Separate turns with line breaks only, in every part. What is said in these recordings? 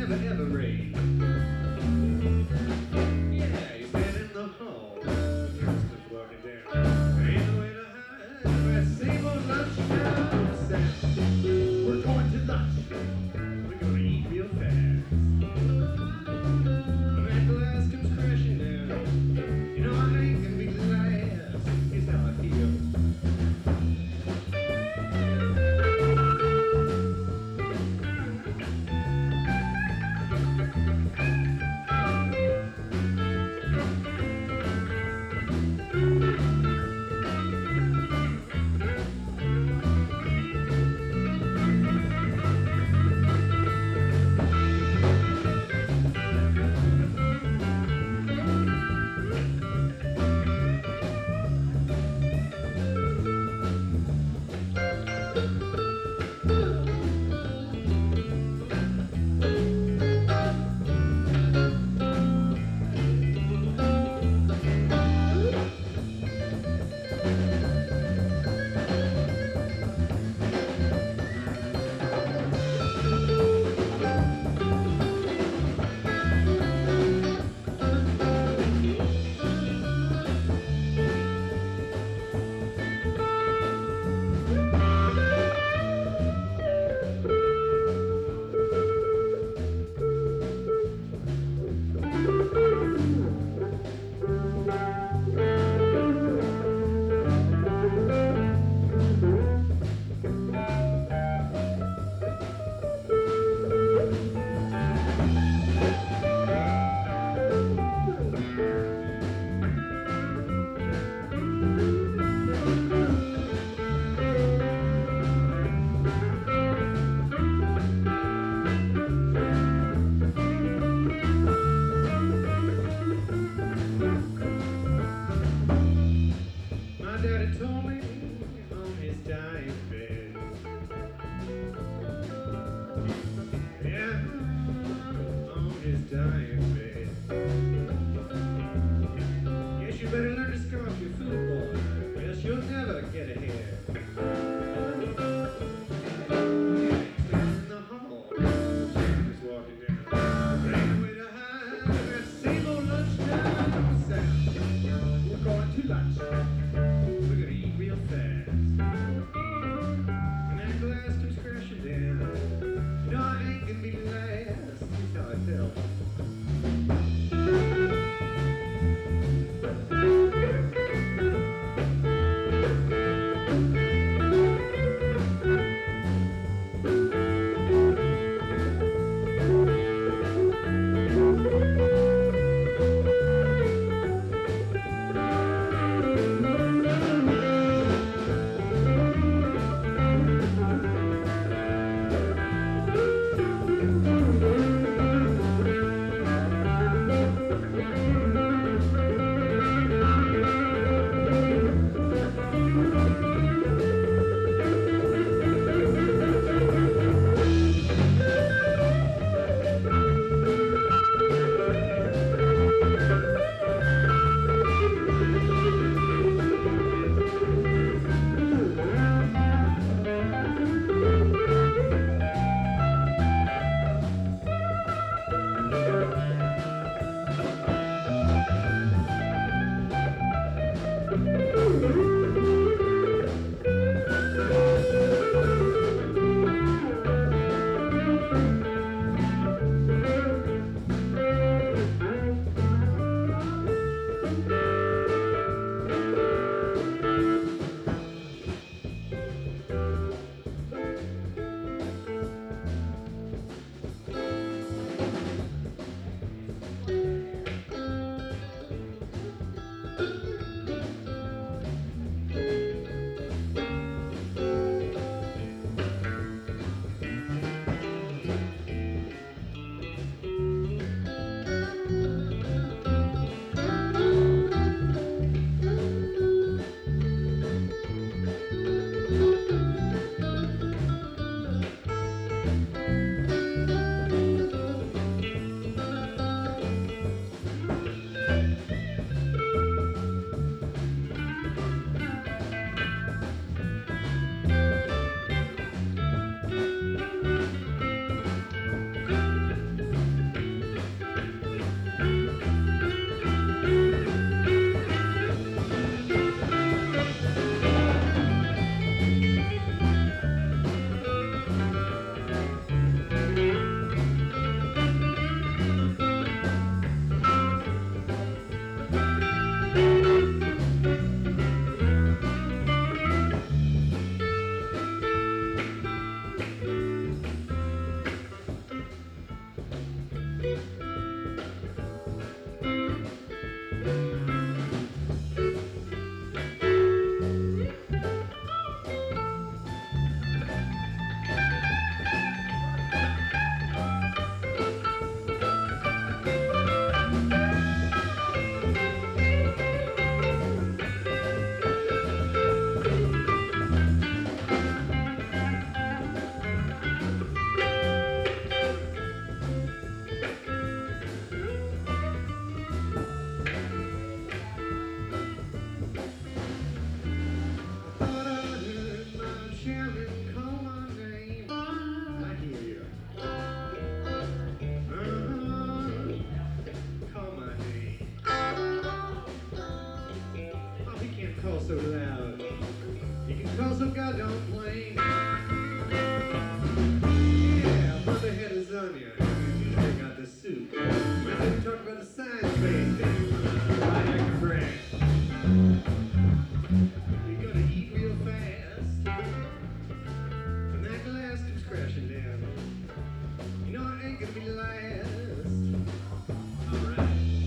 never ever rain. Yeah, he's been in the hall, just walking down. Ain't no way to hide that same old lunchtime sound. We're going to lunch. We're gonna eat real fast. When that glass comes crashing down, you know I ain't gonna be the last. Here's how I feel. My daddy told me on his dying bed. Yeah, on his dying bed. Yes, you better learn to scarf your food, boy, or else you'll never get ahead. Yeah, he's been in the hall, just walking down. There ain't no way to hide that same old lunchtime sound. We're going to lunch. We're gonna eat real fast. When that glass comes crashing down, you know I ain't gonna be the last. That's how I felt. so loud. You can call so goddamn plain. Yeah, put the head is on you. You take out the suit. When they talk about the science based thing, I like to brag. You're gonna eat real fast. When that glass comes crashing down, you know it ain't gonna be last. Alright.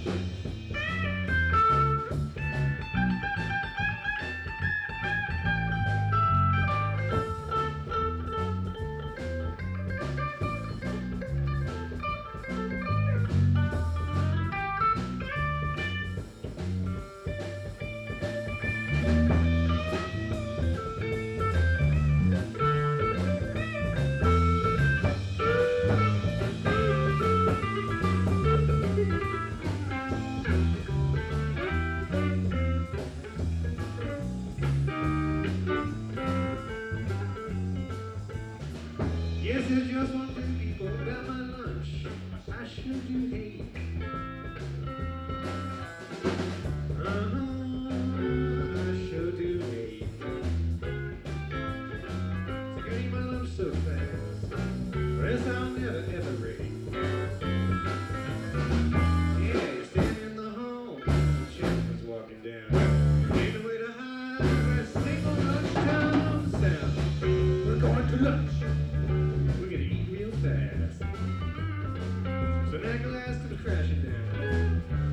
Yes, I just want to people about my lunch. I sure do hate. I sure do hate. So I eat my lunch so fast, or else I'll never ever rate. Yeah, you're standing in the hall, the chaplain's walking down. Ain't no way to hide that single lunchtime sound. We're going to lunch. We're gonna eat real fast. So that glass to the crashing down.